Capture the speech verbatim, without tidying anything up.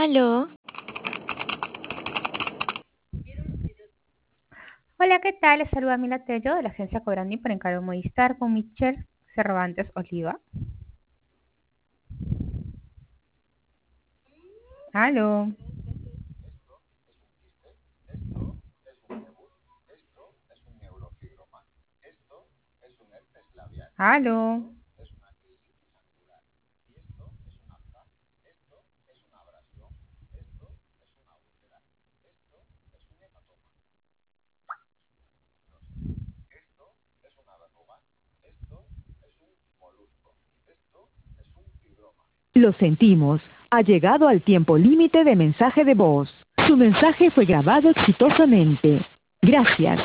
Aló, Hola, ¿qué tal? Les saluda Mila Tello de la agencia Cobrandi por encargo Movistar con Michelle Cervantes Oliva. Aló, aló. Lo sentimos. Ha llegado al tiempo límite de mensaje de voz. Su mensaje fue grabado exitosamente. Gracias.